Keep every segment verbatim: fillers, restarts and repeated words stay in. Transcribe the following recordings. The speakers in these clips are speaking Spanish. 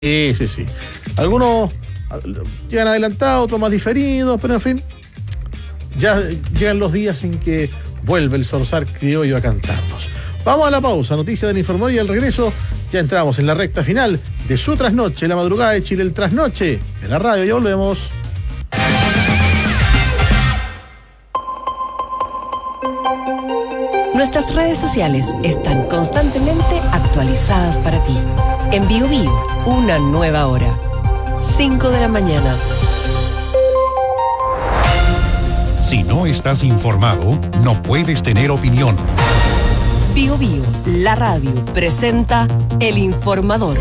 Sí, sí, sí. Algunos llegan adelantados, otros más diferidos, pero en fin, ya llegan los días en que vuelve el zorzal criollo a cantarnos. Vamos a la pausa, noticia del Informador, y al regreso ya entramos en la recta final de su trasnoche, la madrugada de Chile, el trasnoche en la radio. Ya volvemos. Nuestras redes sociales están constantemente actualizadas para ti. En Bio Bio, una nueva hora. cinco de la mañana. Si no estás informado, no puedes tener opinión. Bio Bio, la radio, presenta El Informador.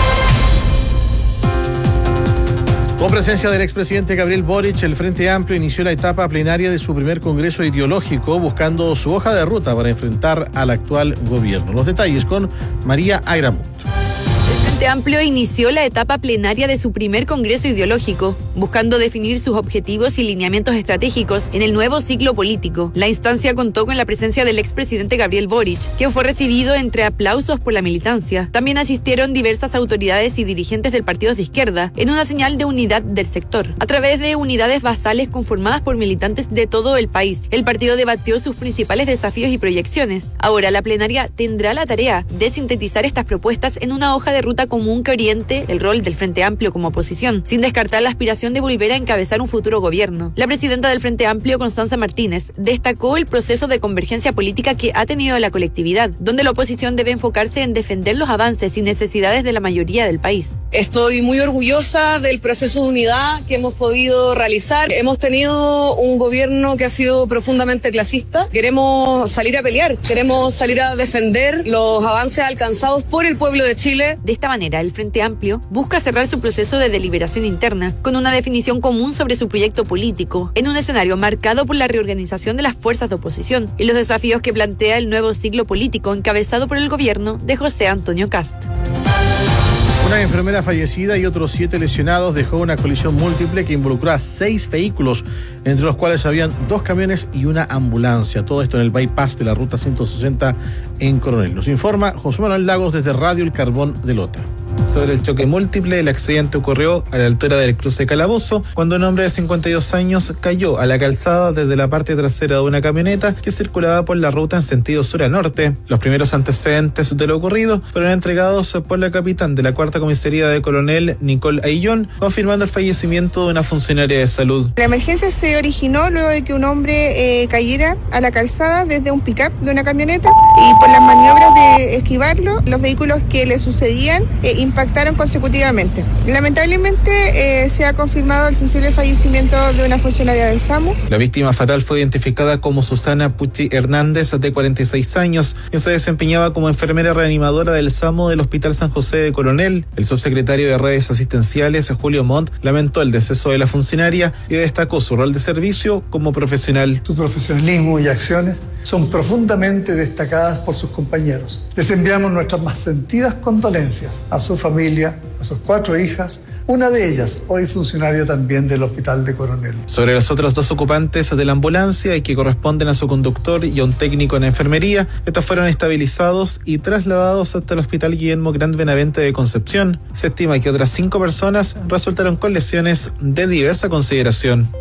Con presencia del expresidente Gabriel Boric, el Frente Amplio inició la etapa plenaria de su primer congreso ideológico, buscando su hoja de ruta para enfrentar al actual gobierno. Los detalles con María Ayramut. El Frente Amplio inició la etapa plenaria de su primer congreso ideológico, buscando definir sus objetivos y lineamientos estratégicos en el nuevo ciclo político. La instancia contó con la presencia del expresidente Gabriel Boric, quien fue recibido entre aplausos por la militancia. También asistieron diversas autoridades y dirigentes del partido de izquierda, en una señal de unidad del sector. A través de unidades basales conformadas por militantes de todo el país, el partido debatió sus principales desafíos y proyecciones. Ahora la plenaria tendrá la tarea de sintetizar estas propuestas en una hoja de ruta común que oriente el rol del Frente Amplio como oposición, sin descartar la aspiración de volver a encabezar un futuro gobierno. La presidenta del Frente Amplio, Constanza Martínez, destacó el proceso de convergencia política que ha tenido la colectividad, donde la oposición debe enfocarse en defender los avances y necesidades de la mayoría del país. Estoy muy orgullosa del proceso de unidad que hemos podido realizar. Hemos tenido un gobierno que ha sido profundamente clasista. Queremos salir a pelear, queremos salir a defender los avances alcanzados por el pueblo de Chile. De esta manera, el Frente Amplio busca cerrar su proceso de deliberación interna con una definición común sobre su proyecto político, en un escenario marcado por la reorganización de las fuerzas de oposición y los desafíos que plantea el nuevo ciclo político encabezado por el gobierno de José Antonio Kast. Una enfermera fallecida y otros siete lesionados dejó una colisión múltiple que involucró a seis vehículos, entre los cuales habían dos camiones y una ambulancia. Todo esto en el bypass de la ruta ciento sesenta en Coronel. Nos informa José Manuel Lagos desde Radio El Carbón de Lota. Sobre el choque múltiple, el accidente ocurrió a la altura del cruce Calabozo, cuando un hombre de cincuenta y dos años cayó a la calzada desde la parte trasera de una camioneta que circulaba por la ruta en sentido sur a norte. Los primeros antecedentes de lo ocurrido fueron entregados por la capitán de la cuarta comisaría de Coronel, Nicole Aillón, confirmando el fallecimiento de una funcionaria de salud. La emergencia se originó luego de que un hombre eh, cayera a la calzada desde un pick-up de una camioneta, y por las maniobras de esquivarlo, los vehículos que le sucedían eh, impactaron consecutivamente. Lamentablemente eh, se ha confirmado el sensible fallecimiento de una funcionaria del SAMU. La víctima fatal fue identificada como Susana Pucci Hernández, de cuarenta y seis años, quien se desempeñaba como enfermera reanimadora del SAMU del Hospital San José de Coronel. El subsecretario de Redes Asistenciales, Julio Montt, lamentó el deceso de la funcionaria y destacó su rol de servicio como profesional. Su profesionalismo y acciones son profundamente destacadas por sus compañeros. Les enviamos nuestras más sentidas condolencias a su familia, a sus cuatro hijas, una de ellas hoy funcionaria también del Hospital de Coronel. Sobre los otros dos ocupantes de la ambulancia y que corresponden a su conductor y a un técnico en enfermería, estos fueron estabilizados y trasladados hasta el Hospital Guillermo Grand Benavente de Concepción. Se estima que otras cinco personas resultaron con lesiones de diversa consideración.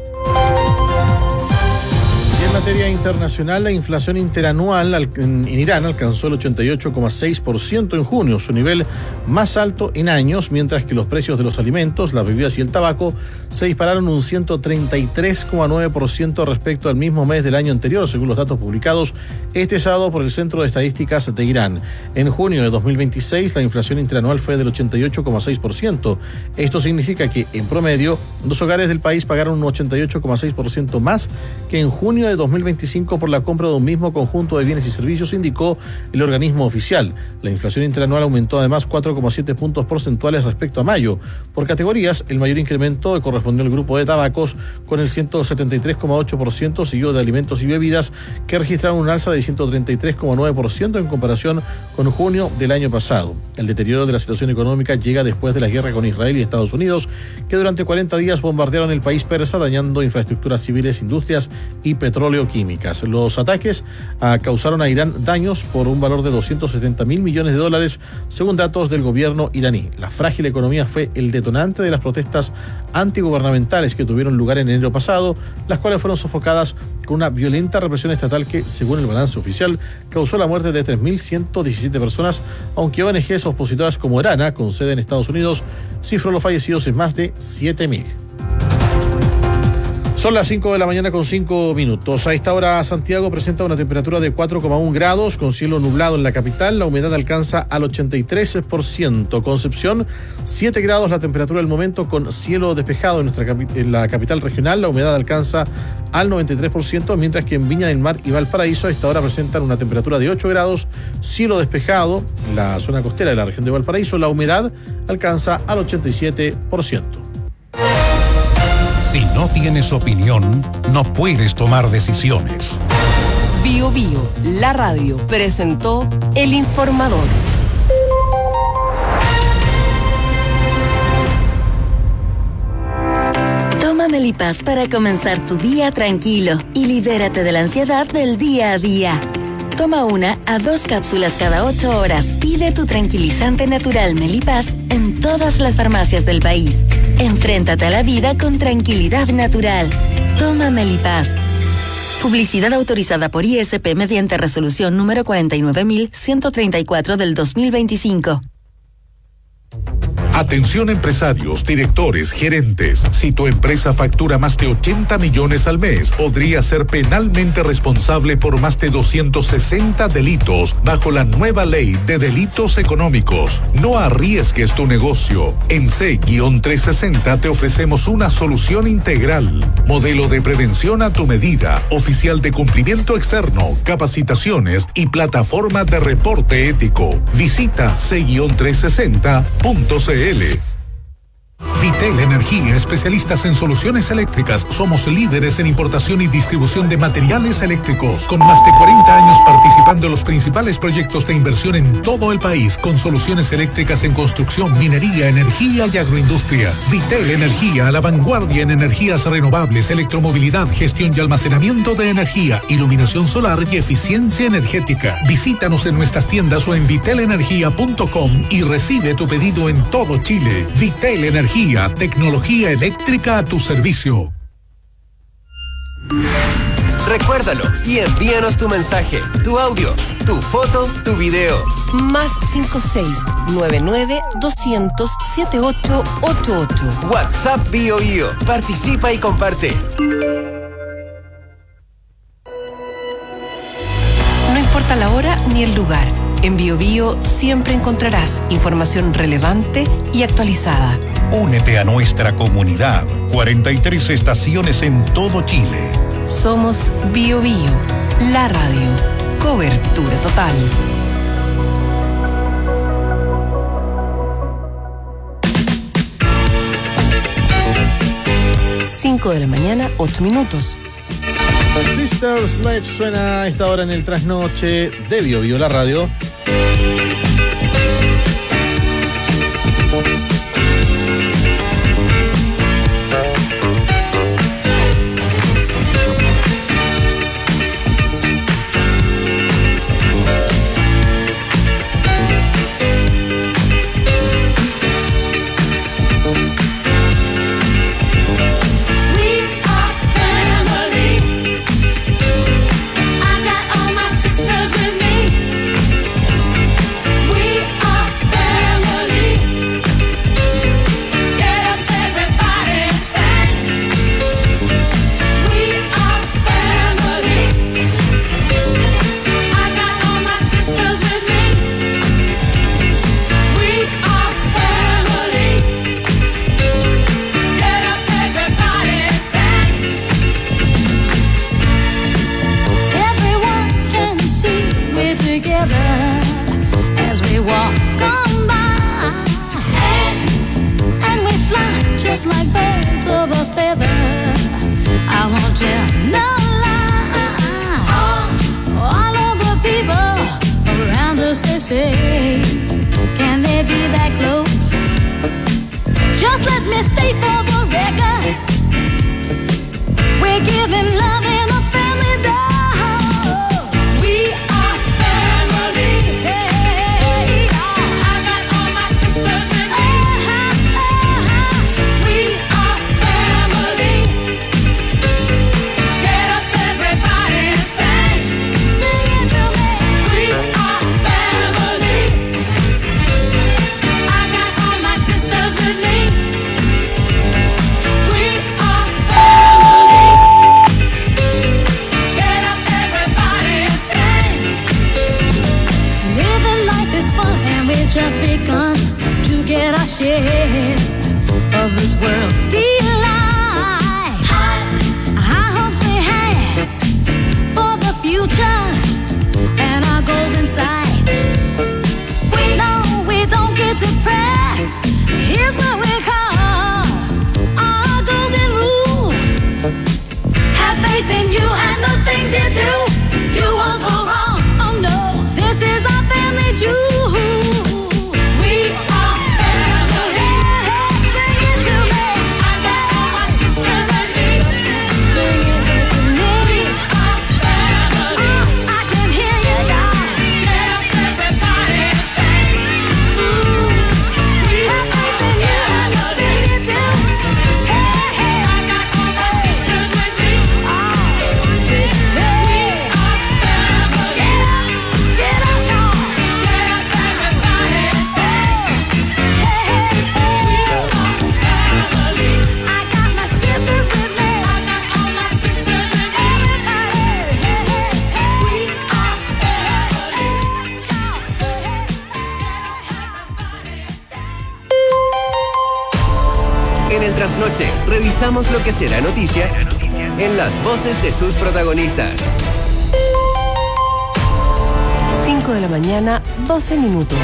En materia internacional, la inflación interanual en Irán alcanzó el ochenta y ocho coma seis por ciento en junio, su nivel más alto en años, mientras que los precios de los alimentos, las bebidas y el tabaco se dispararon un ciento treinta y tres coma nueve por ciento respecto al mismo mes del año anterior, según los datos publicados este sábado por el Centro de Estadísticas de Irán. En junio de dos mil veintiséis, la inflación interanual fue del ochenta y ocho coma seis por ciento. Esto significa que, en promedio, los hogares del país pagaron un ochenta y ocho coma seis por ciento más que en junio de dos mil veinticinco por la compra de un mismo conjunto de bienes y servicios, indicó el organismo oficial. La inflación interanual aumentó además cuatro coma siete puntos porcentuales respecto a mayo. Por categorías, el mayor incremento correspondió al grupo de tabacos con el ciento setenta y tres coma ocho por ciento, seguido de alimentos y bebidas, que registraron un alza de ciento treinta y tres coma nueve por ciento en comparación con junio del año pasado. El deterioro de la situación económica llega después de la guerra con Israel y Estados Unidos, que durante cuarenta días bombardearon el país persa, dañando infraestructuras civiles, industrias y petróleo oleoquímicas. Los ataques uh, causaron a Irán daños por un valor de doscientos setenta mil millones de dólares, según datos del gobierno iraní. La frágil economía fue el detonante de las protestas antigubernamentales que tuvieron lugar en enero pasado, las cuales fueron sofocadas con una violenta represión estatal que, según el balance oficial, causó la muerte de tres mil ciento diecisiete personas, aunque O N Ges opositoras como Erana, con sede en Estados Unidos, cifró los fallecidos en más de siete mil. Son las cinco de la mañana con cinco minutos. A esta hora Santiago presenta una temperatura de cuatro coma uno grados con cielo nublado en la capital. La humedad alcanza al ochenta y tres por ciento. Concepción, siete grados la temperatura del momento con cielo despejado en, nuestra capi- en la capital regional. La humedad alcanza al noventa y tres por ciento, mientras que en Viña del Mar y Valparaíso a esta hora presentan una temperatura de ocho grados, cielo despejado. En la zona costera de la región de Valparaíso la humedad alcanza al ochenta y siete por ciento. Si no tienes opinión, no puedes tomar decisiones. Bio Bio, la radio, presentó El Informador. Toma Melipaz para comenzar tu día tranquilo y libérate de la ansiedad del día a día. Toma una a dos cápsulas cada ocho horas. Pide tu tranquilizante natural Melipaz en todas las farmacias del país. Enfréntate a la vida con tranquilidad natural. Toma Melipaz. Publicidad autorizada por I S P mediante resolución número cuarenta y nueve mil ciento treinta y cuatro del dos mil veinticinco. Atención empresarios, directores, gerentes. Si tu empresa factura más de ochenta millones al mes, podría ser penalmente responsable por más de doscientos sesenta delitos bajo la nueva ley de delitos económicos. No arriesgues tu negocio. En C trescientos sesenta te ofrecemos una solución integral. Modelo de prevención a tu medida, oficial de cumplimiento externo, capacitaciones y plataforma de reporte ético. Visita C trescientos sesenta punto c l. Vitel Energía, especialistas en soluciones eléctricas. Somos líderes en importación y distribución de materiales eléctricos, con más de cuarenta años participando en los principales proyectos de inversión en todo el país, con soluciones eléctricas en construcción, minería, energía y agroindustria. Vitel Energía, a la vanguardia en energías renovables, electromovilidad, gestión y almacenamiento de energía, iluminación solar y eficiencia energética. Visítanos en nuestras tiendas o en vitel energía punto com y recibe tu pedido en todo Chile. Vitel Energía, tecnología eléctrica a tu servicio. Recuérdalo y envíanos tu mensaje, tu audio, tu foto, tu video. Más cinco seis nueve nueve doscientos setenta y ocho ochenta y ocho. WhatsApp Bio Bio. Participa y comparte. No importa la hora ni el lugar. En Bio Bio siempre encontrarás información relevante y actualizada. Únete a nuestra comunidad. cuarenta y tres estaciones en todo Chile. Somos Bio Bio, la radio. Cobertura total. cinco de la mañana, ocho minutos. Sister Sledge suena a esta hora en el trasnoche de Bio Bio, la radio. We're giving love in a family day. world's delight. High hopes we have for the future and our goals in sight. We know we don't get depressed. Here's what we call our golden rule. Have faith in you and the things you do. You won't go wrong. Oh no, this is our family jewel. We are family. Sing it to me. I got all my sisters with me. Sing it to me. We are family. Oh, I can hear you guys. Yes, everybody say. Ooh, we have faith in you and the things you do. Hey, hey, I got all my sisters with me. Oh, we are family. Get up, y'all. Yes, everybody say. Hey, hey, hey. We are family. I got my sisters with me. I got all my sisters with me. Everybody. Hey, hey, hey. We are family. En el trasnoche, revisamos lo que será noticia en las voces de sus protagonistas. cinco de la mañana, doce minutos.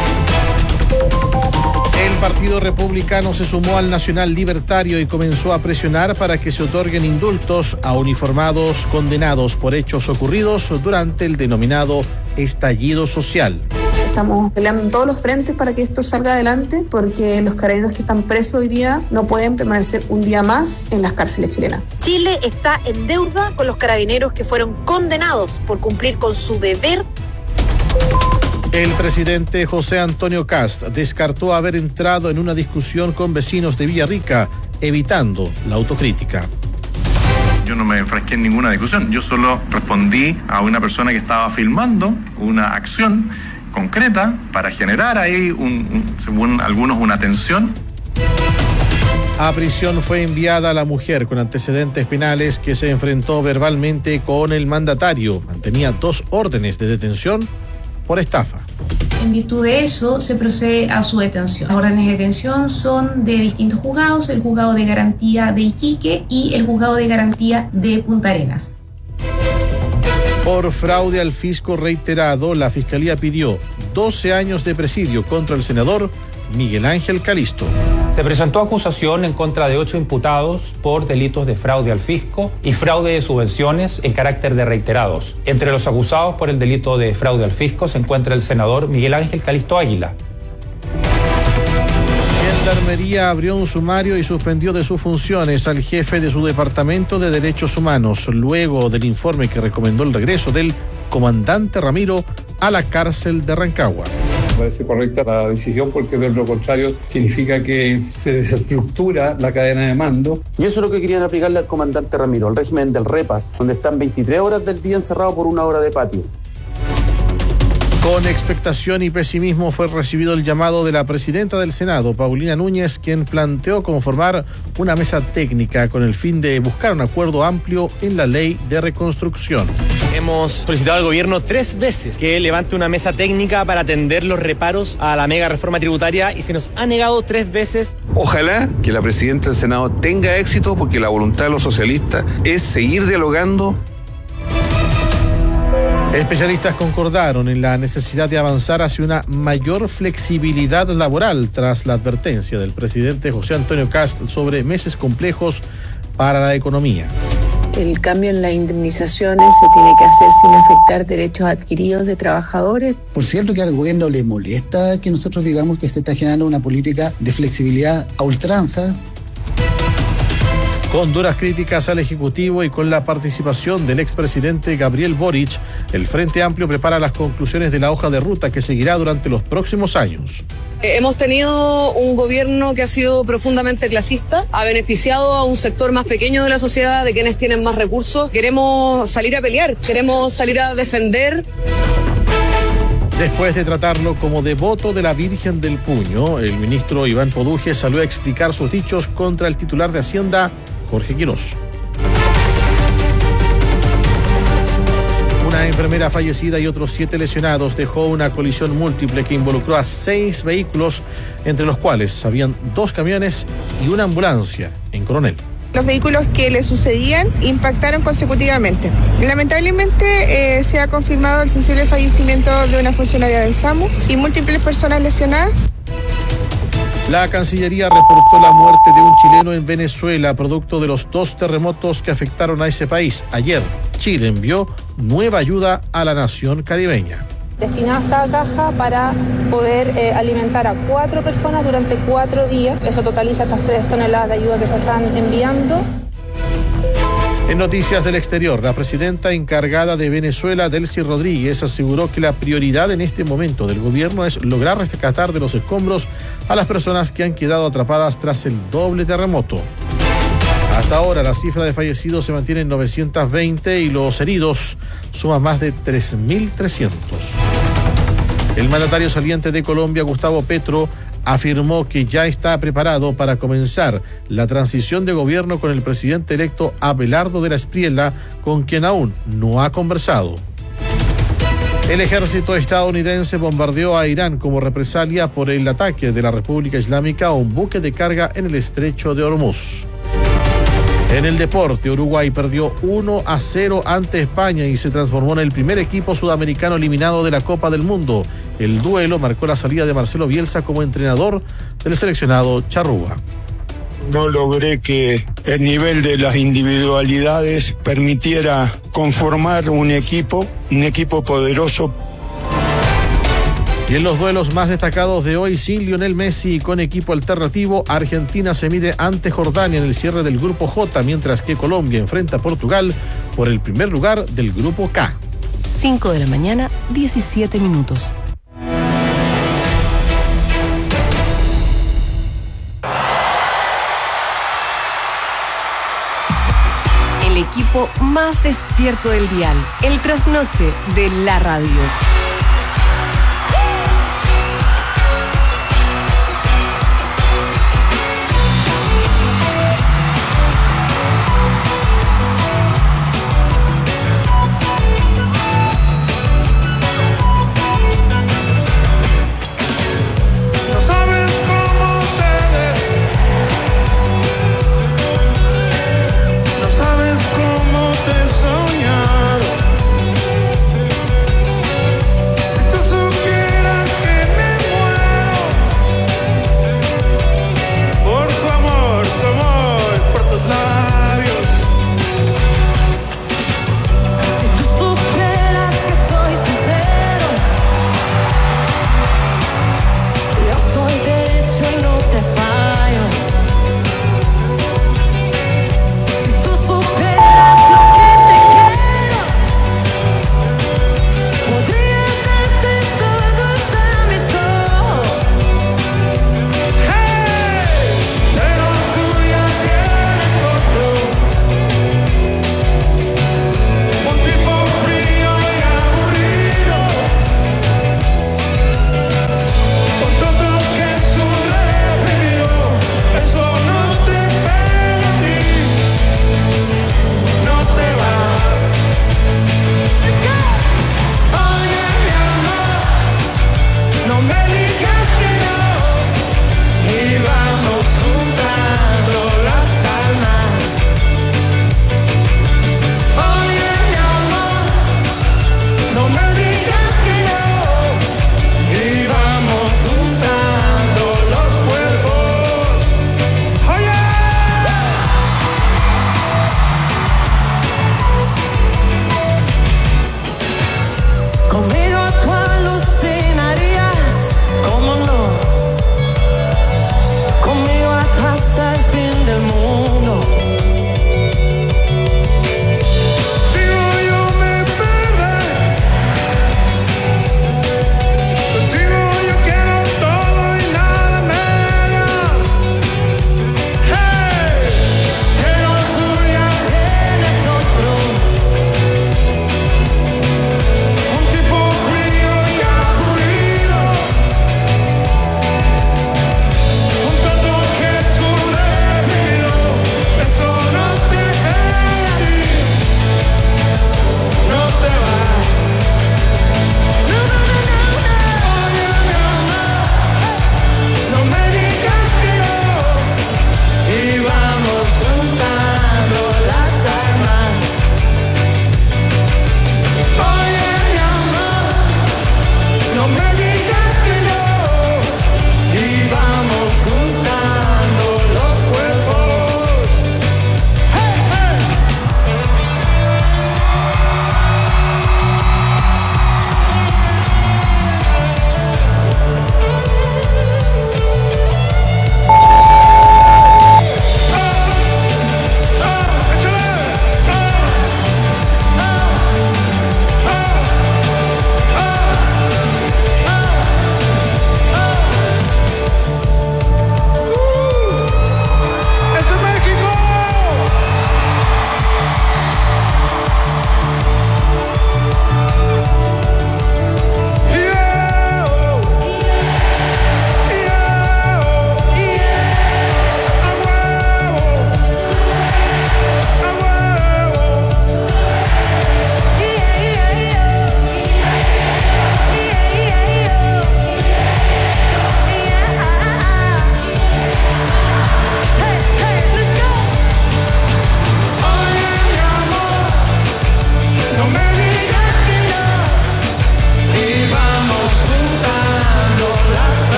El Partido Republicano se sumó al Nacional Libertario y comenzó a presionar para que se otorguen indultos a uniformados condenados por hechos ocurridos durante el denominado estallido social. Estamos peleando en todos los frentes para que esto salga adelante, porque los carabineros que están presos hoy día no pueden permanecer un día más en las cárceles chilenas. Chile está en deuda con los carabineros que fueron condenados por cumplir con su deber. El presidente José Antonio Kast descartó haber entrado en una discusión con vecinos de Villarrica, evitando la autocrítica. Yo no me enfrasqué en ninguna discusión, yo solo respondí a una persona que estaba filmando una acción concreta para generar ahí, un, un, según algunos, una tensión. A prisión fue enviada la mujer con antecedentes penales que se enfrentó verbalmente con el mandatario. Mantenía dos órdenes de detención por estafa. En virtud de eso, se procede a su detención. Las órdenes de detención son de distintos juzgados, el juzgado de garantía de Iquique y el juzgado de garantía de Punta Arenas. Por fraude al fisco reiterado, la Fiscalía pidió doce años de presidio contra el senador Miguel Ángel Calisto. Se presentó acusación en contra de ocho imputados por delitos de fraude al fisco y fraude de subvenciones en carácter de reiterados. Entre los acusados por el delito de fraude al fisco se encuentra el senador Miguel Ángel Calisto Águila. Gendarmería abrió un sumario y suspendió de sus funciones al jefe de su Departamento de Derechos Humanos, luego del informe que recomendó el regreso del comandante Ramiro a la cárcel de Rancagua. Me parece correcta la decisión porque de lo contrario significa que se desestructura la cadena de mando. Y eso es lo que querían aplicarle al comandante Ramiro, el régimen del repas, donde están veintitrés horas del día encerrado por una hora de patio. Con expectación y pesimismo fue recibido el llamado de la presidenta del Senado, Paulina Núñez, quien planteó conformar una mesa técnica con el fin de buscar un acuerdo amplio en la ley de reconstrucción. Hemos solicitado al gobierno tres veces que levante una mesa técnica para atender los reparos a la mega reforma tributaria y se nos ha negado tres veces. Ojalá que la presidenta del Senado tenga éxito, porque la voluntad de los socialistas es seguir dialogando. Especialistas concordaron en la necesidad de avanzar hacia una mayor flexibilidad laboral tras la advertencia del presidente José Antonio Kast sobre meses complejos para la economía. El cambio en las indemnizaciones se tiene que hacer sin afectar derechos adquiridos de trabajadores. Por cierto que al gobierno le molesta que nosotros digamos que se está generando una política de flexibilidad a ultranza. Con duras críticas al Ejecutivo y con la participación del expresidente Gabriel Boric, el Frente Amplio prepara las conclusiones de la hoja de ruta que seguirá durante los próximos años. Hemos tenido un gobierno que ha sido profundamente clasista, ha beneficiado a un sector más pequeño de la sociedad, de quienes tienen más recursos. Queremos salir a pelear, queremos salir a defender. Después de tratarlo como devoto de la Virgen del Puño, el ministro Iván Poduje salió a explicar sus dichos contra el titular de Hacienda, Jorge Quirós. Una enfermera fallecida y otros siete lesionados dejó una colisión múltiple que involucró a seis vehículos, entre los cuales habían dos camiones y una ambulancia en Coronel. Los vehículos que le sucedían impactaron consecutivamente. Lamentablemente eh, se ha confirmado el sensible fallecimiento de una funcionaria del SAMU y múltiples personas lesionadas. La Cancillería reportó la muerte de un chileno en Venezuela, producto de los dos terremotos que afectaron a ese país. Ayer, Chile envió nueva ayuda a la nación caribeña. Destinadas cada caja para poder eh, alimentar a cuatro personas durante cuatro días. Eso totaliza estas tres toneladas de ayuda que se están enviando. En noticias del exterior, la presidenta encargada de Venezuela, Delcy Rodríguez, aseguró que la prioridad en este momento del gobierno es lograr rescatar de los escombros a las personas que han quedado atrapadas tras el doble terremoto. Hasta ahora la cifra de fallecidos se mantiene en novecientos veinte y los heridos suman más de tres mil trescientos. El mandatario saliente de Colombia, Gustavo Petro, afirmó que ya está preparado para comenzar la transición de gobierno con el presidente electo Abelardo de la Espriella, con quien aún no ha conversado. El ejército estadounidense bombardeó a Irán como represalia por el ataque de la República Islámica a un buque de carga en el estrecho de Hormuz. En el deporte, Uruguay perdió uno a cero ante España y se transformó en el primer equipo sudamericano eliminado de la Copa del Mundo. El duelo marcó la salida de Marcelo Bielsa como entrenador del seleccionado charrúa. No logré que el nivel de las individualidades permitiera conformar un equipo, un equipo poderoso. Y en los duelos más destacados de hoy, sin Lionel Messi y con equipo alternativo, Argentina se mide ante Jordania en el cierre del Grupo J, mientras que Colombia enfrenta a Portugal por el primer lugar del Grupo K. cinco de la mañana, diecisiete minutos. El equipo más despierto del dial, el trasnoche de la radio.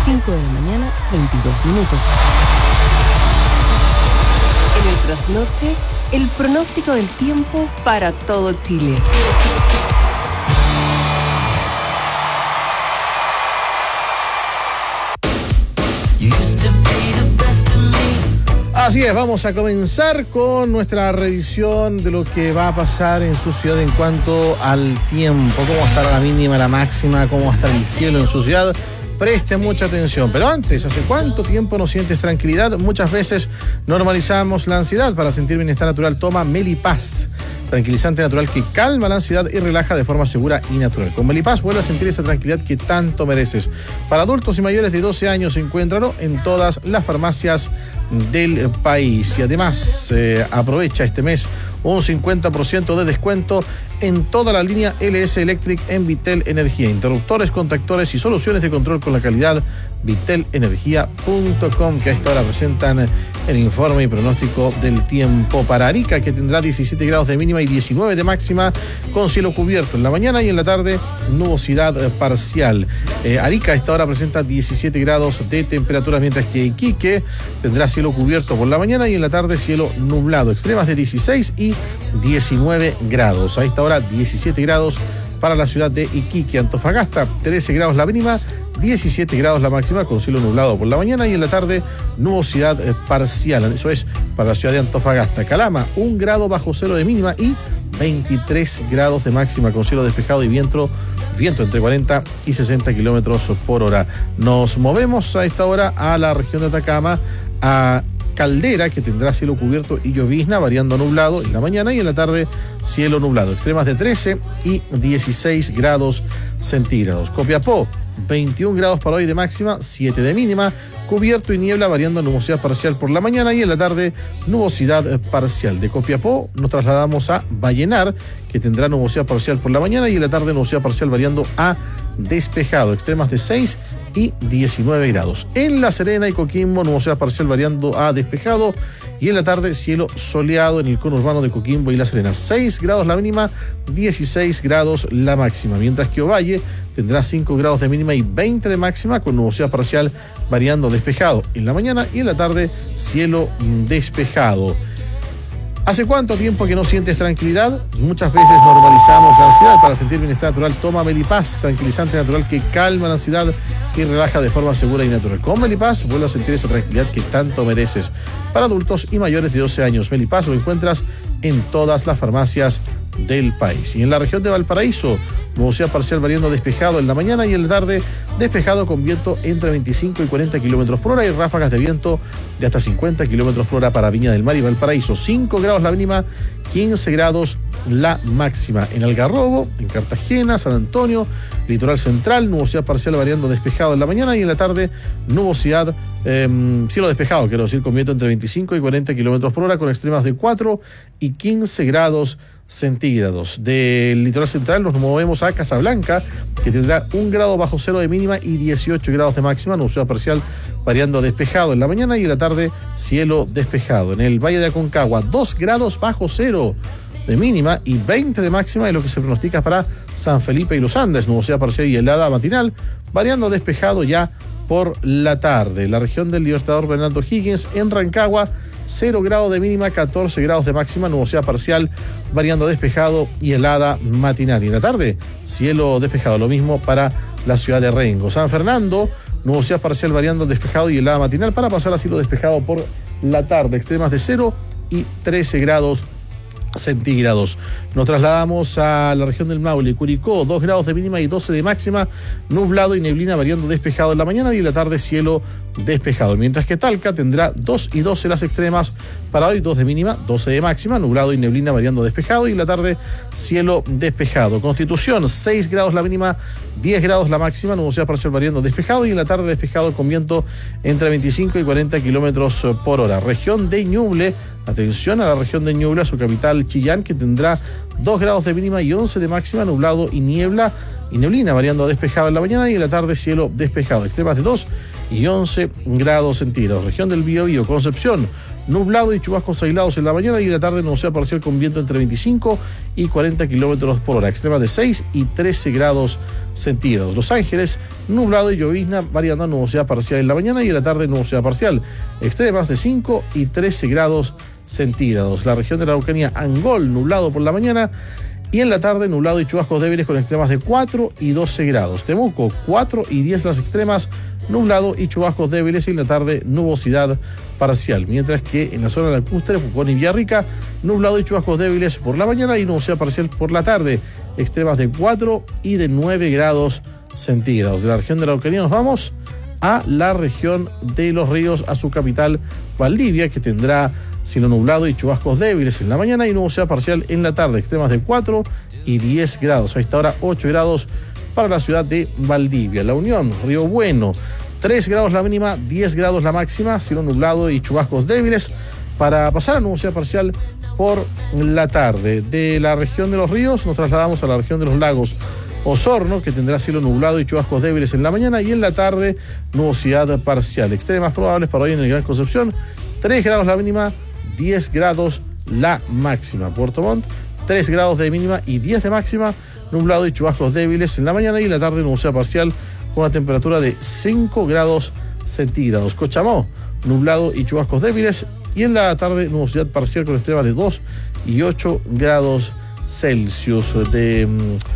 cinco de la mañana, veintidós minutos. En el trasnoche, el pronóstico del tiempo para todo Chile. Así es, vamos a comenzar con nuestra revisión de lo que va a pasar en su ciudad en cuanto al tiempo, cómo estará la mínima, la máxima, cómo va a estar el cielo en su ciudad. Preste mucha atención. Pero antes, ¿hace cuánto tiempo no sientes tranquilidad? Muchas veces normalizamos la ansiedad. Para sentir bienestar natural, toma Melipaz, tranquilizante natural que calma la ansiedad y relaja de forma segura y natural. Con Melipaz vuelve a sentir esa tranquilidad que tanto mereces. Para adultos y mayores de doce años, encuéntralo en todas las farmacias del país. Y además, eh, aprovecha este mes un cincuenta por ciento de descuento en toda la línea L S Electric en Vitel Energía. Interruptores, contactores y soluciones de control con la calidad vitel energía punto com, que a esta hora presentan el informe y pronóstico del tiempo para Arica, que tendrá diecisiete grados de mínima y diecinueve de máxima, con cielo cubierto en la mañana y en la tarde nubosidad parcial. Eh, Arica a esta hora presenta diecisiete grados de temperatura, mientras que Iquique tendrá cielo cubierto por la mañana y en la tarde cielo nublado. Extremas de dieciséis y diecinueve grados. A esta hora diecisiete grados para la ciudad de Iquique. Antofagasta, trece grados la mínima, diecisiete grados la máxima, con cielo nublado por la mañana y en la tarde nubosidad eh, parcial. Eso es para la ciudad de Antofagasta. Calama, un grado bajo cero de mínima y veintitrés grados de máxima, con cielo despejado y viento, viento entre cuarenta y sesenta kilómetros por hora. Nos movemos a esta hora a la región de Atacama, a Caldera, que tendrá cielo cubierto y llovizna, variando nublado en la mañana y en la tarde cielo nublado. Extremas de trece y dieciséis grados centígrados. Copiapó, veintiún grados para hoy de máxima, siete de mínima, cubierto y niebla, variando nubosidad parcial por la mañana y en la tarde nubosidad parcial. De Copiapó nos trasladamos a Vallenar, que tendrá nubosidad parcial por la mañana y en la tarde nubosidad parcial variando a despejado. Extremas de seis y diecinueve grados. En La Serena y Coquimbo, nubosidad parcial variando a despejado y en la tarde cielo soleado en el conurbano de Coquimbo y La Serena. seis grados la mínima, dieciséis grados la máxima, mientras que Ovalle tendrá cinco grados de mínima y veinte de máxima, con nubosidad parcial variando despejado en la mañana y en la tarde cielo despejado. ¿Hace cuánto tiempo que no sientes tranquilidad? Muchas veces normalizamos la ansiedad. Para sentir bienestar natural, toma Melipaz, tranquilizante natural que calma la ansiedad y relaja de forma segura y natural. Con Melipaz vuelve a sentir esa tranquilidad que tanto mereces. Para adultos y mayores de doce años, Melipaz lo encuentras en todas las farmacias del país. Y en la región de Valparaíso, nubosidad parcial variando despejado en la mañana y en la tarde despejado, con viento entre veinticinco y cuarenta kilómetros por hora y ráfagas de viento de hasta cincuenta kilómetros por hora para Viña del Mar y Valparaíso. cinco grados la mínima, quince grados la máxima. En Algarrobo, en Cartagena, San Antonio, litoral central, nubosidad parcial variando despejado en la mañana y en la tarde nubosidad, eh, cielo despejado, quiero decir, con viento entre veinticinco y cuarenta kilómetros por hora, con extremas de cuatro y quince grados centígrados. Del litoral central nos movemos a Casablanca, que tendrá un grado bajo cero de mínima y dieciocho grados de máxima, nubosidad parcial variando despejado en la mañana y en la tarde cielo despejado. En el Valle de Aconcagua, dos grados bajo cero de mínima y veinte de máxima, es lo que se pronostica para San Felipe y Los Andes, nubosidad parcial y helada matinal, variando despejado ya por la tarde. La región del Libertador Bernardo Higgins, en Rancagua, cero grados de mínima, catorce grados de máxima, nubosidad parcial, variando despejado y helada matinal. Y en la tarde, cielo despejado, lo mismo para la ciudad de Rengo. San Fernando, nubosidad parcial, variando despejado y helada matinal, para pasar a cielo despejado por la tarde. Extremas de cero y trece grados centígrados. Nos trasladamos a la región del Maule, Curicó, dos grados de mínima y doce de máxima, nublado y neblina variando despejado en la mañana y en la tarde cielo despejado. Mientras que Talca tendrá dos y doce las extremas para hoy, dos de mínima, doce de máxima, nublado y neblina variando despejado y en la tarde cielo despejado. Constitución, seis grados la mínima, diez grados la máxima, nubosidad parcial variando despejado y en la tarde despejado con viento entre veinticinco y cuarenta kilómetros por hora. Región de Ñuble, atención a la región de Ñuble, a su capital Chillán, que tendrá dos grados de mínima y once de máxima, nublado y niebla y neblina variando despejado en la mañana y en la tarde cielo despejado. Extremas de dos y once grados centígrados. Región del Biobío, Concepción, nublado y chubascos aislados en la mañana y en la tarde nubosidad parcial con viento entre veinticinco y cuarenta kilómetros por hora, extremas de seis y trece grados centígrados. Los Ángeles, nublado y llovizna, variando a nubosidad parcial en la mañana y en la tarde nubosidad parcial, extremas de cinco y trece grados centígrados. La región de la Araucanía, Angol, nublado por la mañana y en la tarde nublado y chubascos débiles con extremas de cuatro y doce grados. Temuco, cuatro y diez las extremas, nublado y chubascos débiles y en la tarde nubosidad parcial. Mientras que en la zona de Lacustre, Pucón y Villarrica, nublado y chubascos débiles por la mañana y nubosidad parcial por la tarde. Extremas de cuatro y de nueve grados centígrados. De la región de la Araucanía nos vamos a la región de Los Ríos, a su capital Valdivia, que tendrá cielo nublado y chubascos débiles en la mañana y nubosidad parcial en la tarde, extremas de cuatro y diez grados. A esta hora ocho grados para la ciudad de Valdivia. La Unión, Río Bueno, tres grados la mínima, diez grados la máxima, cielo nublado y chubascos débiles para pasar a nubosidad parcial por la tarde. De la región de Los Ríos nos trasladamos a la región de los lagos. Osorno, que tendrá cielo nublado y chubascos débiles en la mañana y en la tarde nubosidad parcial. Extremas probables para hoy en el Gran Concepción, tres grados la mínima, diez grados la máxima. Puerto Montt, tres grados de mínima y diez de máxima, nublado y chubascos débiles en la mañana y en la tarde nubosidad parcial con una temperatura de cinco grados centígrados. Cochamó, nublado y chubascos débiles y en la tarde nubosidad parcial con extremas de dos y ocho grados Celsius. De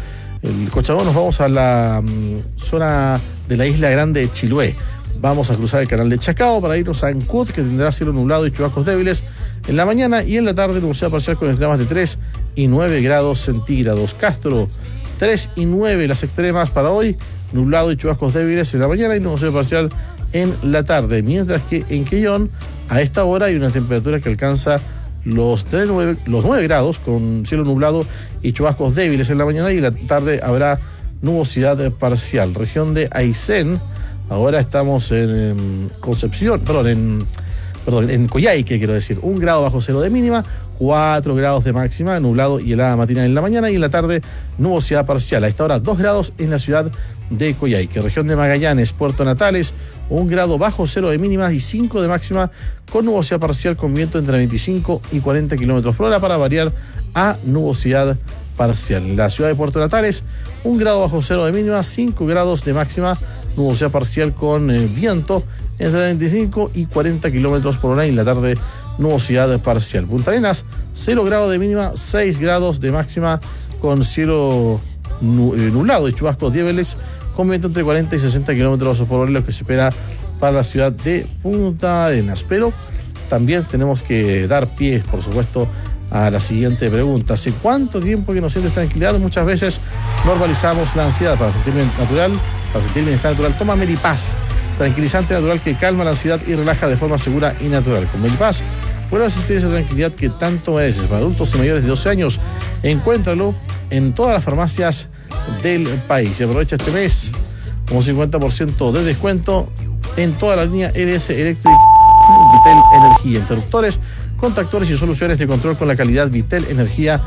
el Cochamó nos vamos a la um, zona de la isla grande de Chiloé. Vamos a cruzar el canal de Chacao para irnos a Ancud, que tendrá cielo nublado y chubascos débiles en la mañana y en la tarde nubosidad parcial con extremas de tres y nueve grados centígrados. Castro, tres y nueve las extremas para hoy, nublado y chubascos débiles en la mañana y nubosidad parcial en la tarde. Mientras que en Quellón, a esta hora hay una temperatura que alcanza los, tres, nueve, los nueve grados con cielo nublado y chubascos débiles en la mañana y en la tarde habrá nubosidad parcial. Región de Aysén, ahora estamos en, en Concepción, perdón, en, perdón, en Coyhaique, quiero decir, un grado bajo cero de mínima, cuatro grados de máxima, nublado y helada matinal en la mañana y en la tarde nubosidad parcial. A esta hora dos grados en la ciudad de Coyhaique. Región de Magallanes, Puerto Natales, un grado bajo cero de mínima y cinco de máxima con nubosidad parcial con viento entre veinticinco y cuarenta kilómetros por hora para variar a nubosidad parcial. En la ciudad de Puerto Natales, un grado bajo cero de mínima, cinco grados de máxima, nubosidad parcial con eh, viento entre veinticinco y cuarenta kilómetros por hora y en la tarde nubosidad parcial. Punta Arenas, cero grados de mínima, seis grados de máxima con cielo nublado y chubascos débiles con viento entre cuarenta y sesenta kilómetros por hora, lo que se espera para la ciudad de Punta Arenas. Pero también tenemos que dar pie, por supuesto, a la siguiente pregunta. ¿Hace cuánto tiempo que no sientes tranquilidad? Muchas veces normalizamos la ansiedad. Para sentir natural, para sentir bienestar natural, toma Melipaz, tranquilizante natural que calma la ansiedad y relaja de forma segura y natural. Con Melipaz puedes sentir esa tranquilidad que tanto mereces. Para adultos y mayores de doce años, encuéntralo en todas las farmacias del país. Y aprovecha este mes un cincuenta por ciento de descuento en toda la línea L S Electric Vitel Energía, interruptores, contactores y soluciones de control con la calidad vitel energía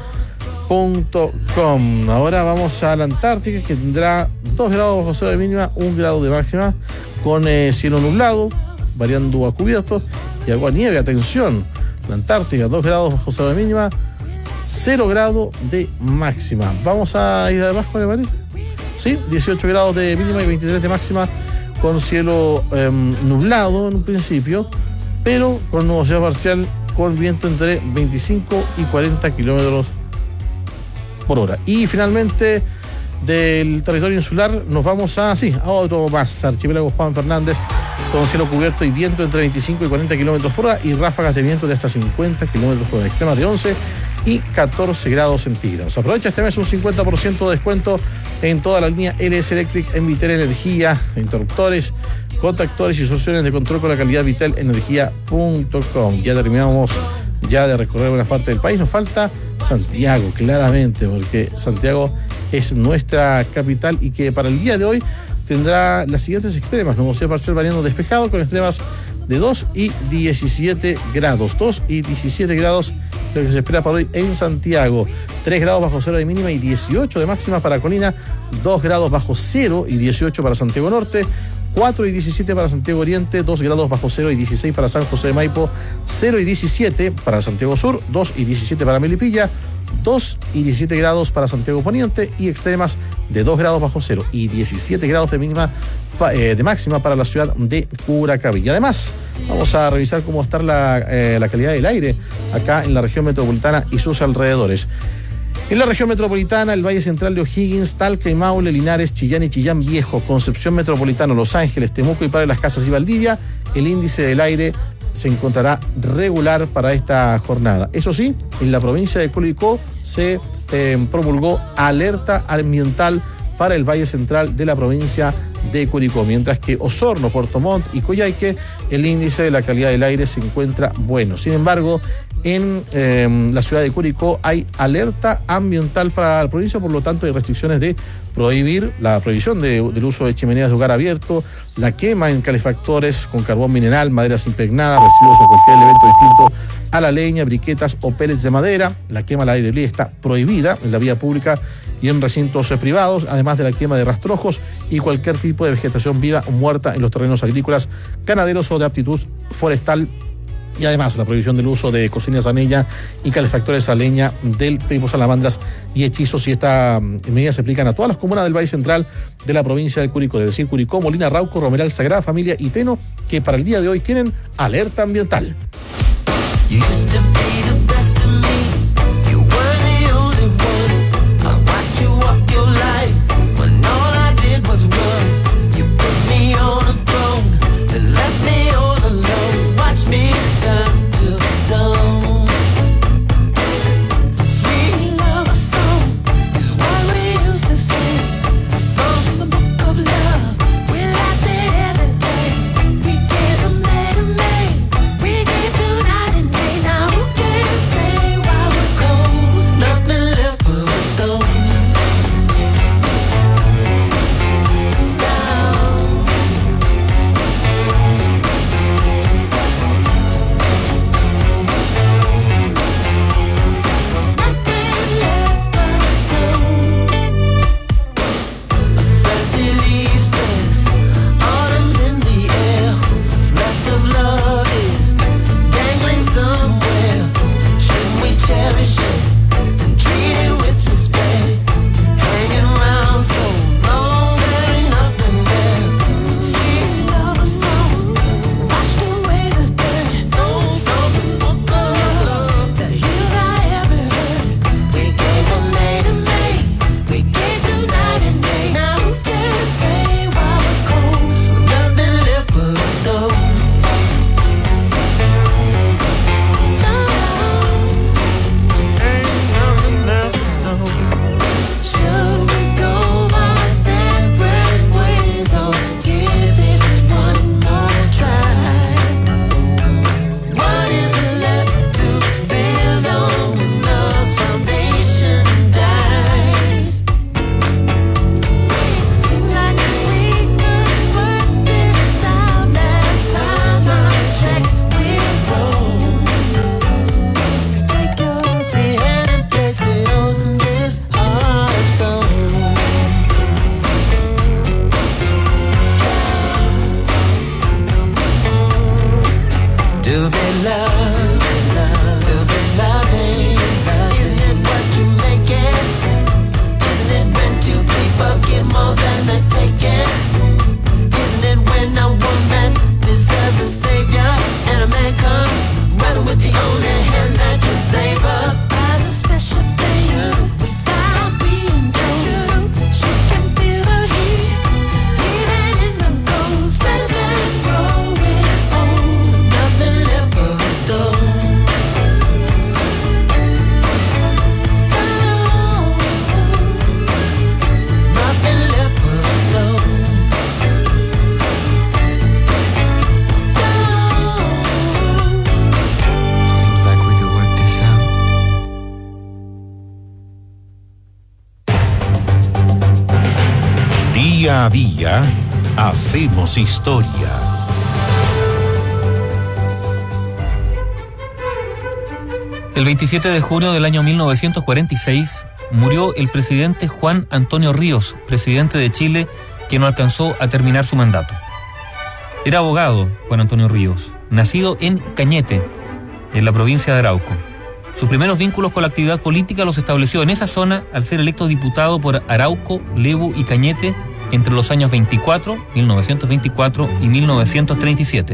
punto com. Ahora vamos a la Antártica, que tendrá dos grados bajo cero de mínima, un grado de máxima con eh, cielo nublado, variando a cubierto y agua nieve. Atención, la Antártica, dos grados bajo cero de mínima, cero grado de máxima. Vamos a ir abajo, ¿le parece? Sí, dieciocho grados de mínima y veintitrés de máxima con cielo eh, nublado en un principio, pero con nubosidad parcial con viento entre veinticinco y cuarenta kilómetros por hora. Y finalmente, del territorio insular nos vamos a, sí, a otro más, archipiélago Juan Fernández, con cielo cubierto y viento entre veinticinco y cuarenta kilómetros por hora y ráfagas de viento de hasta cincuenta kilómetros por hora, extremas de once y catorce grados centígrados. Aprovecha este mes un cincuenta por ciento de descuento en toda la línea L S Electric en Vitel Energía, interruptores, contactores y soluciones de control con la calidad vitel energía punto com. Ya terminamos ya de recorrer buenas partes del país. Nos falta Santiago, claramente, porque Santiago es nuestra capital y que para el día de hoy tendrá las siguientes extremas: nubosidad parcial variando despejado con extremas de dos y diecisiete grados. dos y diecisiete grados lo que se espera para hoy en Santiago. tres grados bajo cero de mínima y dieciocho de máxima para Colina. dos grados bajo cero y dieciocho para Santiago Norte. cuatro y diecisiete para Santiago Oriente, dos grados bajo cero y dieciséis para San José de Maipo, cero y diecisiete para Santiago Sur, dos y diecisiete para Melipilla, dos y diecisiete grados para Santiago Poniente y extremas de dos grados bajo cero y diecisiete grados de mínima eh, de máxima para la ciudad de Curacaví. Y además vamos a revisar cómo está la, eh, la calidad del aire acá en la región metropolitana y sus alrededores. En la región metropolitana, el Valle Central de O'Higgins, Talca y Maule, Linares, Chillán y Chillán Viejo, Concepción Metropolitano, Los Ángeles, Temuco y Padre Las Casas y Valdivia, el índice del aire se encontrará regular para esta jornada. Eso sí, en la provincia de Curicó se eh, promulgó alerta ambiental para el Valle Central de la provincia de Curicó, mientras que Osorno, Puerto Montt y Coyhaique, el índice de la calidad del aire se encuentra bueno. Sin embargo, en eh, la ciudad de Curicó hay alerta ambiental para la provincia, por lo tanto hay restricciones de prohibir la prohibición de, del uso de chimeneas de hogar abierto, la quema en calefactores con carbón mineral, maderas impregnadas, residuos o cualquier elemento distinto a la leña, briquetas o pellets de madera. La quema al aire libre está prohibida en la vía pública y en recintos privados, además de la quema de rastrojos y cualquier tipo de vegetación viva o muerta en los terrenos agrícolas, ganaderos o de aptitud forestal. Y además la prohibición del uso de cocinas a leña y calefactores a leña del tipo salamandras y hechizos. Y estas medidas se aplican a todas las comunas del Valle Central de la provincia de Curicó, es decir, Curicó, Molina, Rauco, Romeral, Sagrada Familia y Teno, que para el día de hoy tienen alerta ambiental. Día a día, hacemos historia. El veintisiete de junio del año mil novecientos cuarenta y seis murió el presidente Juan Antonio Ríos, presidente de Chile, que no alcanzó a terminar su mandato. Era abogado Juan Antonio Ríos, nacido en Cañete, en la provincia de Arauco. Sus primeros vínculos con la actividad política los estableció en esa zona al ser electo diputado por Arauco, Lebu y Cañete entre los años veinticuatro, mil novecientos veinticuatro y mil novecientos treinta y siete.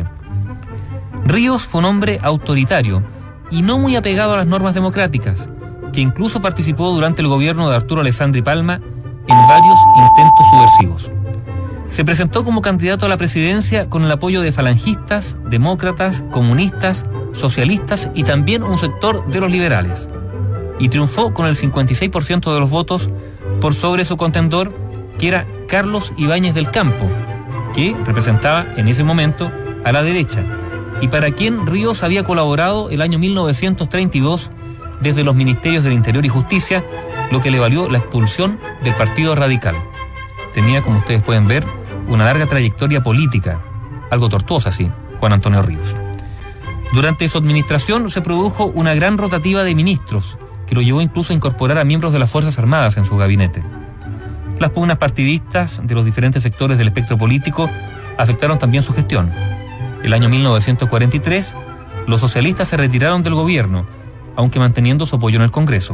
Ríos fue un hombre autoritario y no muy apegado a las normas democráticas, que incluso participó durante el gobierno de Arturo Alessandri Palma en varios intentos subversivos. Se presentó como candidato a la presidencia con el apoyo de falangistas, demócratas, comunistas, socialistas y también un sector de los liberales. Y triunfó con el cincuenta y seis por ciento de los votos por sobre su contendor, que era Carlos Ibáñez del Campo, que representaba en ese momento a la derecha, y para quien Ríos había colaborado el año mil novecientos treinta y dos desde los Ministerios del Interior y Justicia, lo que le valió la expulsión del Partido Radical. Tenía, como ustedes pueden ver, una larga trayectoria política, algo tortuosa, sí, Juan Antonio Ríos. Durante su administración se produjo una gran rotativa de ministros, que lo llevó incluso a incorporar a miembros de las Fuerzas Armadas en su gabinete. Las pugnas partidistas de los diferentes sectores del espectro político afectaron también su gestión. El año mil novecientos cuarenta y tres, los socialistas se retiraron del gobierno, aunque manteniendo su apoyo en el Congreso.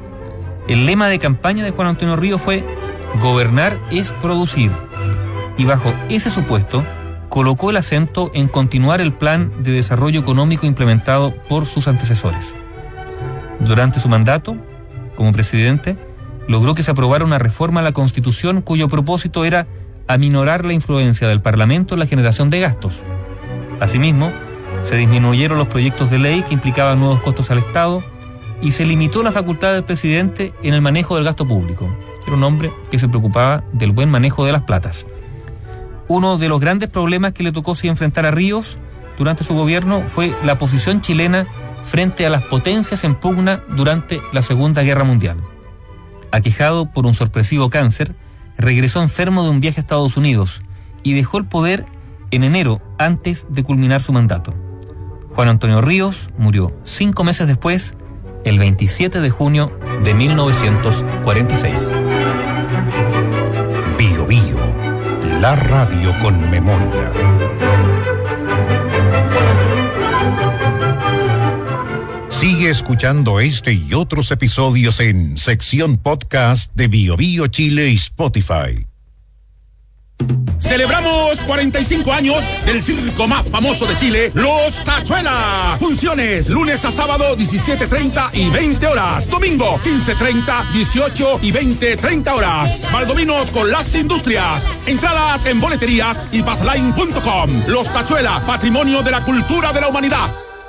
El lema de campaña de Juan Antonio Ríos fue «Gobernar es producir», y bajo ese supuesto colocó el acento en continuar el plan de desarrollo económico implementado por sus antecesores. Durante su mandato, como presidente, logró que se aprobara una reforma a la Constitución cuyo propósito era aminorar la influencia del Parlamento en la generación de gastos. Asimismo, se disminuyeron los proyectos de ley que implicaban nuevos costos al Estado y se limitó la facultad del presidente en el manejo del gasto público. Era un hombre que se preocupaba del buen manejo de las platas. Uno de los grandes problemas que le tocó sí enfrentar a Ríos durante su gobierno fue la posición chilena frente a las potencias en pugna durante la Segunda Guerra Mundial. Aquejado por un sorpresivo cáncer, regresó enfermo de un viaje a Estados Unidos y dejó el poder en enero antes de culminar su mandato. Juan Antonio Ríos murió cinco meses después, el veintisiete de junio de mil novecientos cuarenta y seis. Bio Bio, la radio con memoria. Sigue escuchando este y otros episodios en sección podcast de Bio Bio Chile y Spotify. Celebramos cuarenta y cinco años del circo más famoso de Chile, Los Tachuelas. Funciones lunes a sábado diecisiete treinta y veinte horas. Domingo quince treinta, dieciocho y veinte treinta horas. Valdominos con las industrias. Entradas en boleterías y passline punto com. Los Tachuelas, patrimonio de la cultura de la humanidad.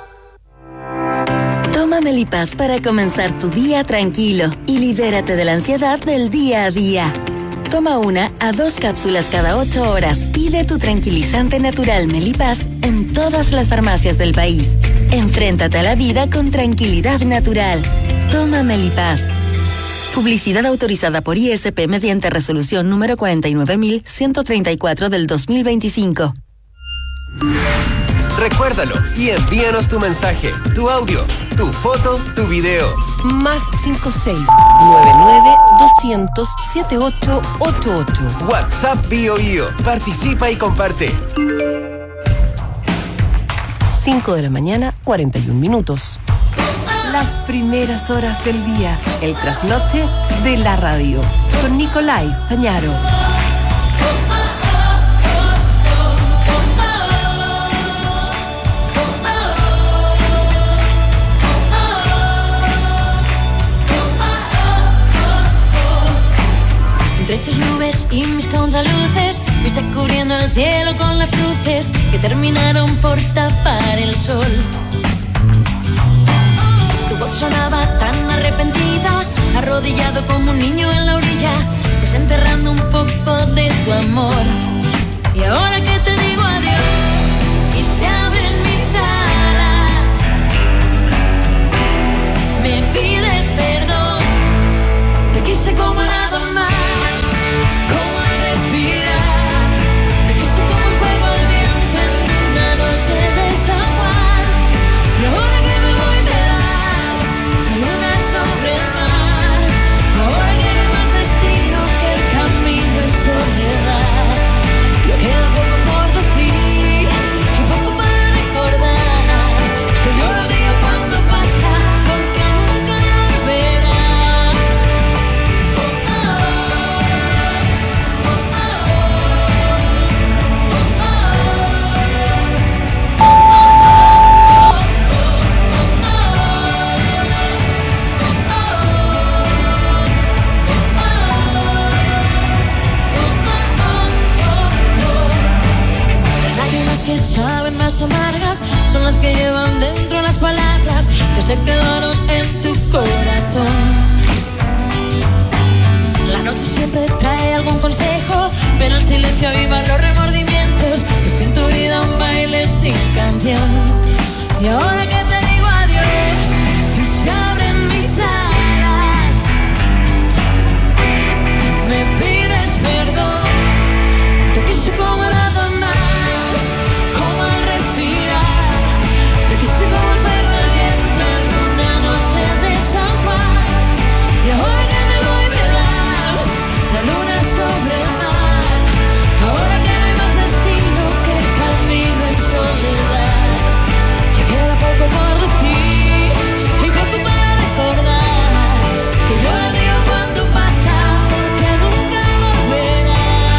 Toma Melipaz para comenzar tu día tranquilo y libérate de la ansiedad del día a día. Toma una a dos cápsulas cada ocho horas. Pide tu tranquilizante natural Melipaz en todas las farmacias del país. Enfréntate a la vida con tranquilidad natural. Toma Melipaz. Publicidad autorizada por I S P mediante resolución número cuarenta y nueve mil ciento treinta y cuatro del dos mil veinticinco. Recuérdalo y envíanos tu mensaje, tu audio, tu foto, tu video. Más cinco seis nueve nueve doscientos setenta y ocho ochenta y ocho. WhatsApp Bio Bio. Participa y comparte. cinco de la mañana, cuarenta y un minutos. Las primeras horas del día. El trasnoche de la radio. Con Nicolai Stañaro. Entre tus nubes y mis contraluces, fuiste cubriendo el cielo con las cruces que terminaron por tapar el sol. Tu voz sonaba tan arrepentida, arrodillado como un niño en la orilla, desenterrando un poco de tu amor. Y ahora que te digo adiós y se abren mis alas, me pides perdón, te quise como nada más. Queda poco por decir. más amargas son las que llevan dentro las palabras que se quedaron en tu corazón. La noche siempre trae algún consejo, pero el silencio aviva los remordimientos. Que fin tu vida un baile sin canción. Y ahora que te digo adiós y se abren mis alas, me pides perdón. Te quise como nada más, como al respirar. Te quise como el fuego al viento en una noche de San Juan. Y ahora que me voy me das la luna sobre el mar. Ahora que no hay más destino que el camino en soledad. Ya queda poco por decir y poco para recordar. Que llora el río cuando pasa porque nunca volverá.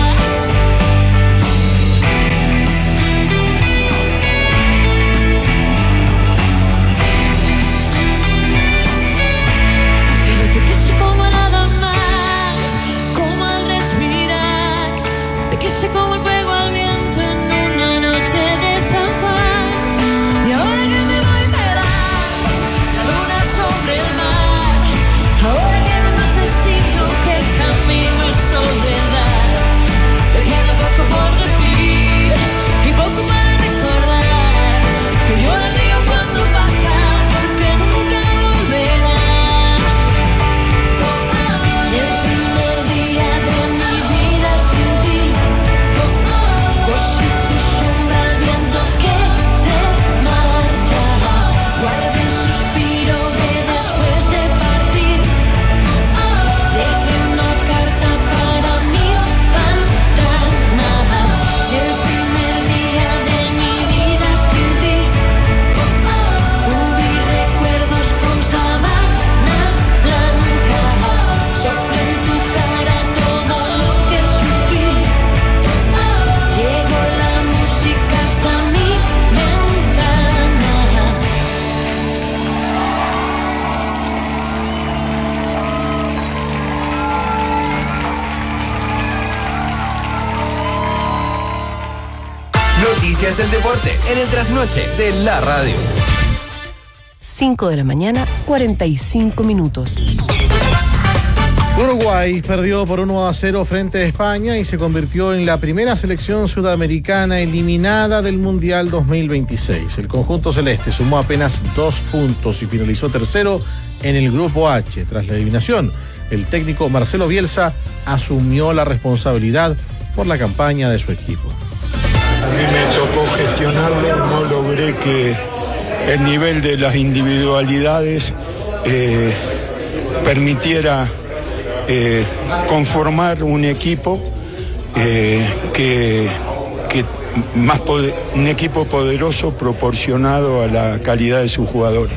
Pero te quise como nada más, como al respirar. Te quise como el fuego al viento en una noche de San Juan. Y ahora que me voy me das la luna sobre el mar. Ahora que no hay más destino que el camino en soledad. Te queda poco por decir y poco para recordar. Que llora el río cuando pasa porque nunca volverá. Y el primer día de mi vida sin ti, cosí tu sombra al viento que se marcha. Guardé el suspiro de después de partir. Dejé una carta para mis fantasmas. Y el primer día de mi vida sin ti, cubrí recuerdos con sábanas blancas. Soplé en tu cara todo lo que sufrí. Llegó la música hasta mi ventana. Noticias del deporte en el trasnoche de la radio. cinco de la mañana, cuarenta y cinco minutos. Uruguay perdió por uno a cero frente a España y se convirtió en la primera selección sudamericana eliminada del Mundial dos mil veintiséis. El conjunto celeste sumó apenas dos puntos y finalizó tercero en el Grupo H. Tras la eliminación, el técnico Marcelo Bielsa asumió la responsabilidad por la campaña de su equipo. A mí me tocó gestionarlo, no logré que el nivel de las individualidades eh, permitiera eh, conformar un equipo eh, que, que más poder, un equipo poderoso proporcionado a la calidad de sus jugadores.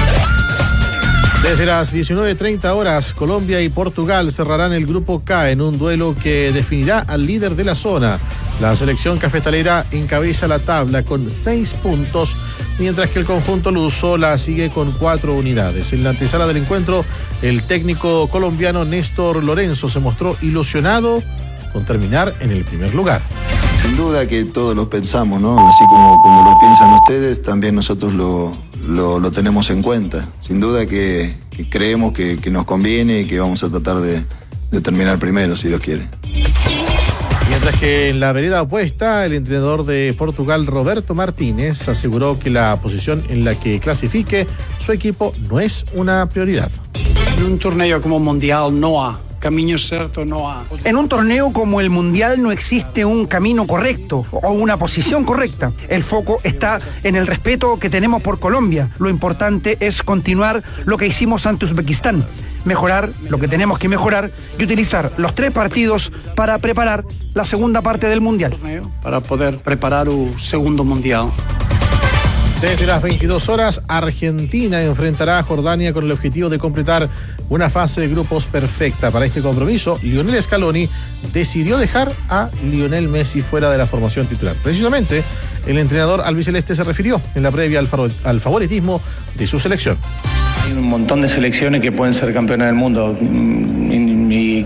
Desde las diecinueve treinta horas, Colombia y Portugal cerrarán el Grupo K en un duelo que definirá al líder de la zona. La selección cafetalera encabeza la tabla con seis puntos, mientras que el conjunto luso la sigue con cuatro unidades. En la antesala del encuentro, el técnico colombiano Néstor Lorenzo se mostró ilusionado con terminar en el primer lugar. Sin duda que todos lo pensamos, ¿no? Así como, como lo piensan ustedes, también nosotros lo, lo, lo tenemos en cuenta. Sin duda que, que creemos que, que nos conviene y que vamos a tratar de, de terminar primero, si Dios quiere. Mientras que en la vereda opuesta, el entrenador de Portugal, Roberto Martínez, aseguró que la posición en la que clasifique su equipo no es una prioridad. En un torneo como Mundial no hay camino cierto, no hay. En un torneo como el Mundial no existe un camino correcto o una posición correcta. El foco está en el respeto que tenemos por Colombia. Lo importante es continuar lo que hicimos ante Uzbekistán. Mejorar lo que tenemos que mejorar y utilizar los tres partidos para preparar la segunda parte del Mundial. Para poder preparar un segundo Mundial. Desde las veintidós horas, Argentina enfrentará a Jordania con el objetivo de completar una fase de grupos perfecta. Para este compromiso, Lionel Scaloni decidió dejar a Lionel Messi fuera de la formación titular. Precisamente, el entrenador albiceleste se refirió en la previa al, al favoritismo de su selección. Hay un montón de selecciones que pueden ser campeonas del mundo. Mi, mi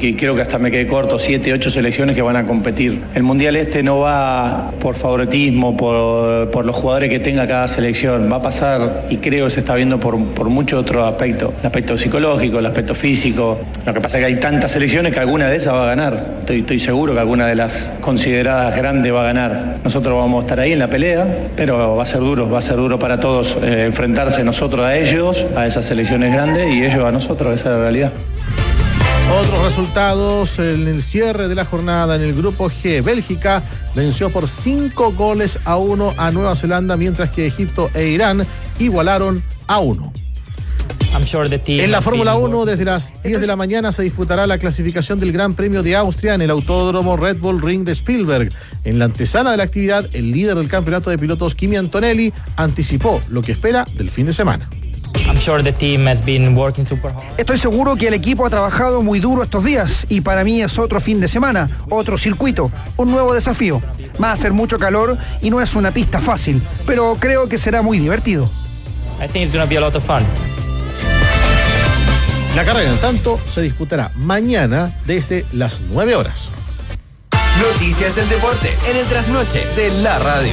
que creo que hasta me quedé corto, siete, ocho selecciones que van a competir. El Mundial este no va por favoritismo, por, por los jugadores que tenga cada selección, va a pasar, y creo que se está viendo por, por muchos otros aspectos, el aspecto psicológico, el aspecto físico. Lo que pasa es que hay tantas selecciones que alguna de esas va a ganar. Estoy, estoy seguro que alguna de las consideradas grandes va a ganar. Nosotros vamos a estar ahí en la pelea, pero va a ser duro, va a ser duro para todos eh, enfrentarse nosotros a ellos, a esas selecciones grandes, y ellos a nosotros, esa es la realidad. Otros resultados en el cierre de la jornada en el grupo G. Bélgica venció por cinco goles a uno a Nueva Zelanda, mientras que Egipto e Irán igualaron a uno. En la Fórmula uno, desde las diez de la mañana se disputará la clasificación del Gran Premio de Austria en el Autódromo Red Bull Ring de Spielberg. En la antesala de la actividad, el líder del campeonato de pilotos, Kimi Antonelli, anticipó lo que espera del fin de semana. Estoy seguro que el equipo ha trabajado muy duro estos días y para mí es otro fin de semana, otro circuito, un nuevo desafío. Va a hacer mucho calor y no es una pista fácil, pero creo que será muy divertido. I think it's gonna be a lot of fun. La carrera, en tanto, se disputará mañana desde las nueve horas. Noticias del deporte en el trasnoche de la radio.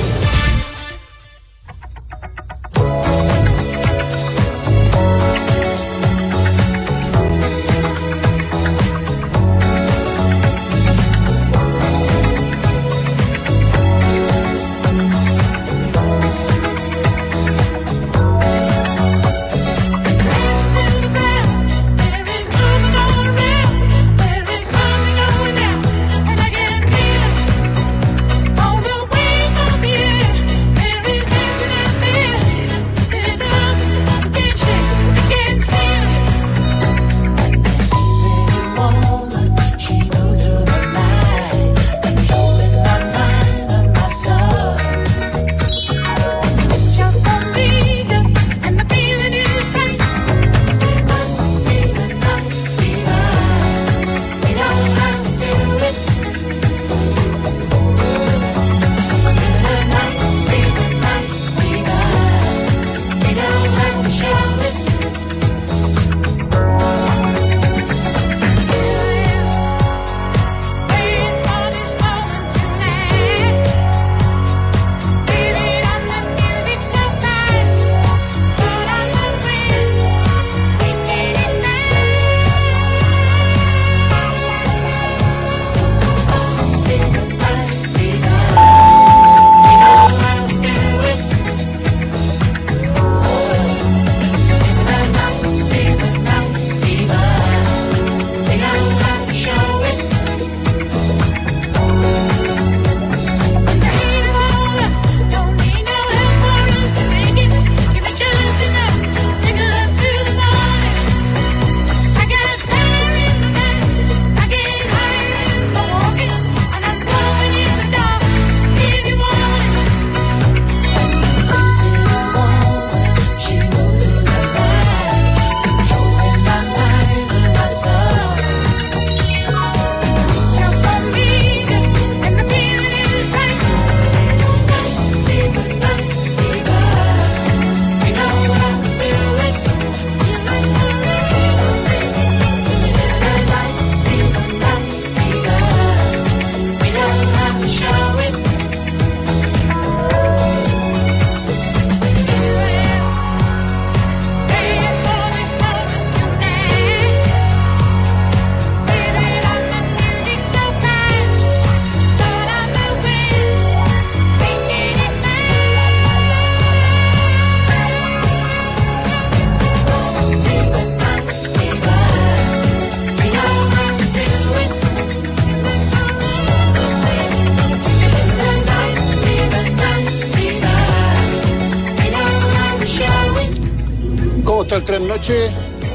El tren noche,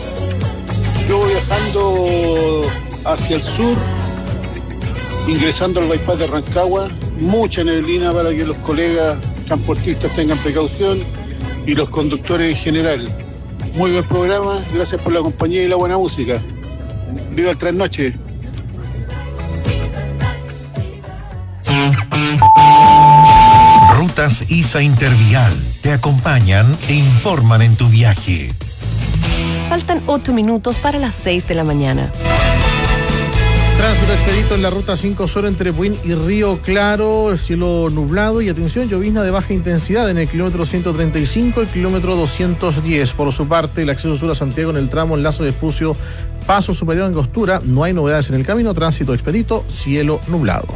yo viajando hacia el sur, ingresando al bypass de Rancagua, mucha neblina para que los colegas transportistas tengan precaución y los conductores en general. Muy buen programa, gracias por la compañía y la buena música. Viva el tren noche. Rutas I S A Intervial te acompañan e informan en tu viaje. Faltan ocho minutos para las seis de la mañana. Tránsito expedito en la ruta cinco Sur entre Buin y Río Claro, el cielo nublado y atención, llovizna de baja intensidad en el kilómetro ciento treinta y cinco, el kilómetro doscientos diez. Por su parte, el acceso sur a Santiago en el tramo Enlace de Espucio, Paso Superior Angostura, no hay novedades en el camino, tránsito expedito, cielo nublado.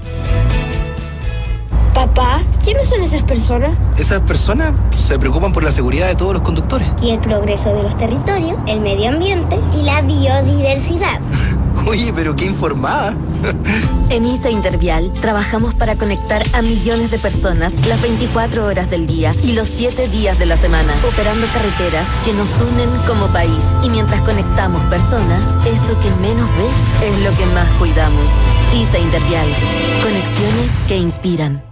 Papá, ¿quiénes son esas personas? Esas personas se preocupan por la seguridad de todos los conductores. Y el progreso de los territorios, el medio ambiente y la biodiversidad. Oye, pero qué informada. En I S A Intervial trabajamos para conectar a millones de personas las veinticuatro horas del día y los siete días de la semana, operando carreteras que nos unen como país. Y mientras conectamos personas, eso que menos ves es lo que más cuidamos. I S A Intervial. Conexiones que inspiran.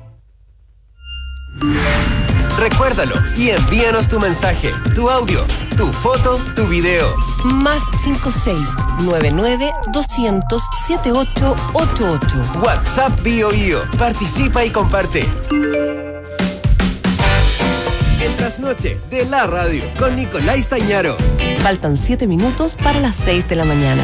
Recuérdalo y envíanos tu mensaje, tu audio, tu foto, tu video. Más cinco seis nueve nueve doscientos setenta y ocho ochenta y ocho. WhatsApp Bio Bio. Participa y comparte. El trasnoche de la radio con Nicolás Tañaro. Faltan siete minutos para las seis de la mañana.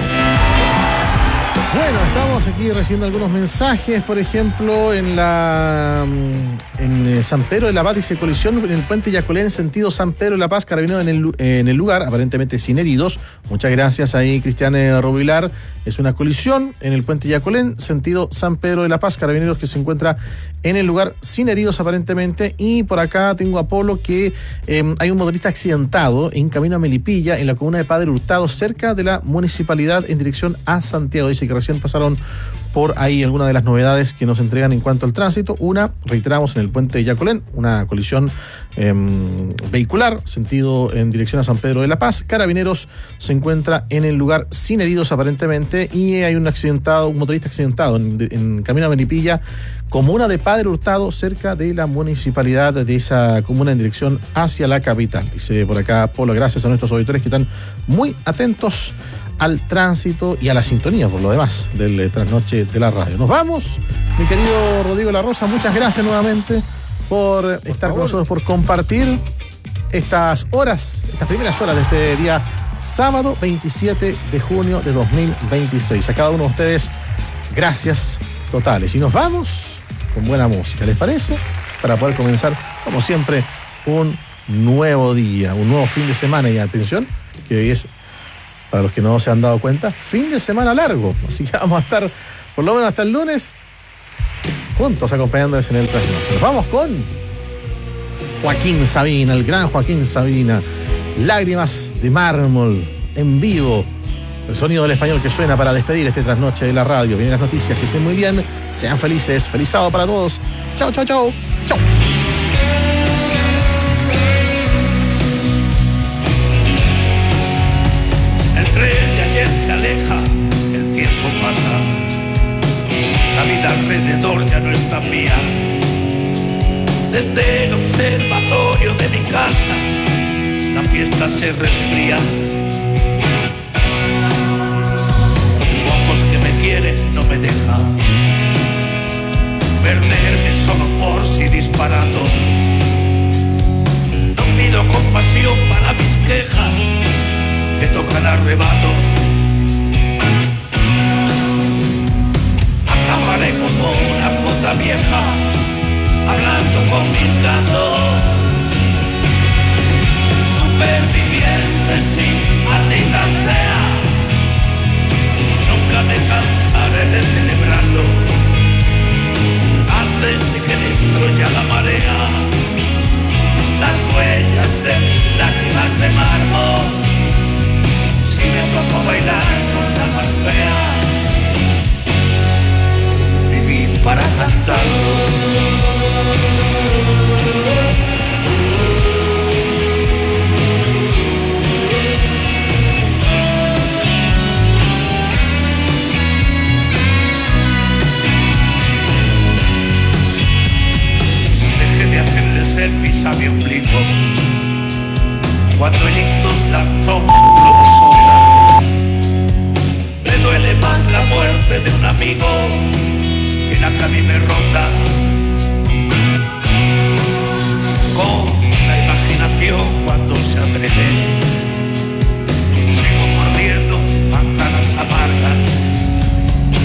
Bueno, estamos aquí recibiendo algunos mensajes, por ejemplo, en la en San Pedro de la Paz dice colisión en el puente Yacolén, sentido San Pedro de la Paz, carabinero en el, en el lugar, aparentemente sin heridos. Muchas gracias ahí, Cristian Rubilar. Es una colisión en el puente Yacolén, sentido San Pedro de la Paz, carabineros que se encuentra en el lugar sin heridos aparentemente. Y por acá tengo a Polo que eh, hay un motorista accidentado en camino a Melipilla, en la comuna de Padre Hurtado, cerca de la municipalidad en dirección a Santiago. Dice que recién pasaron por ahí algunas de las novedades que nos entregan en cuanto al tránsito. Una, reiteramos, en el puente de Yacolén, una colisión eh, vehicular, sentido en dirección a San Pedro de la Paz. Carabineros se encuentra en el lugar sin heridos aparentemente, y hay un accidentado, un motorista accidentado en, en camino a Melipilla, comuna de Padre Hurtado, cerca de la municipalidad de esa comuna en dirección hacia la capital. Dice por acá Polo, gracias a nuestros auditores que están muy atentos al tránsito y a la sintonía, por lo demás, del eh, trasnoche de la radio. Nos vamos, mi querido Rodrigo La Rosa, muchas gracias nuevamente por, por estar favor. con nosotros, por compartir estas horas, estas primeras horas de este día sábado veintisiete de junio de dos mil veintiséis. A cada uno de ustedes, gracias totales. Y nos vamos con buena música, ¿les parece? Para poder comenzar, como siempre, un nuevo día, un nuevo fin de semana. Y atención, que hoy es, para los que no se han dado cuenta, fin de semana largo. Así que vamos a estar, por lo menos hasta el lunes, juntos acompañándoles en el trasnoche. Nos vamos con Joaquín Sabina, el gran Joaquín Sabina. Lágrimas de mármol, en vivo. El sonido del español que suena para despedir este trasnoche de la radio. Vienen las noticias, que estén muy bien, sean felices. Feliz sábado para todos. Chau, chau, chau. Chau. El tren de ayer se aleja, el tiempo pasa. La vida alrededor ya no es tan mía. Desde el observatorio de mi casa, la fiesta se resfría. Los pocos que me quieren no me dejan perderme solo por si disparato. No pido compasión para mis quejas que tocan arrebato. Acabaré como una puta vieja hablando con mis gatos. Superviviente, sí, maldita sea. Nunca me cansaré de celebrarlo antes de que destruya la marea las huellas de mis lágrimas de mármol. Si me tocó bailar con la más fea, viví para cantarlo. Selfies a mi ombligo cuando el ictus lanzó su globo solar. Me duele más la muerte de un amigo que la que a mí me ronda. Con la imaginación cuando se atreve, sigo mordiendo manzanas amargas.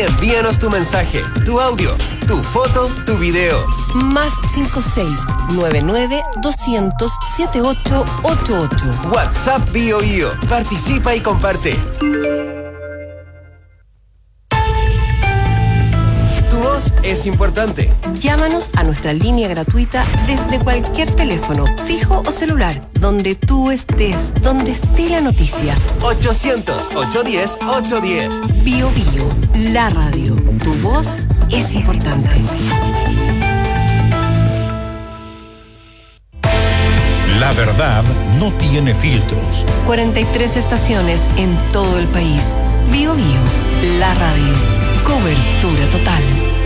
y envíanos tu mensaje, tu audio, tu foto, tu video. Más cinco seis nueve nueve doscientos setenta y ocho ochenta y ocho. WhatsApp Bio Bio. Participa y comparte. Tu voz es importante. Llámanos a nuestra línea gratuita desde cualquier teléfono, fijo o celular, donde tú estés, donde esté la noticia. ochocientos, ochocientos diez, ochocientos diez. Bio Bio, la radio. Tu voz es importante. La verdad no tiene filtros. cuarenta y tres estaciones en todo el país. Bio Bio, la radio. Cobertura total.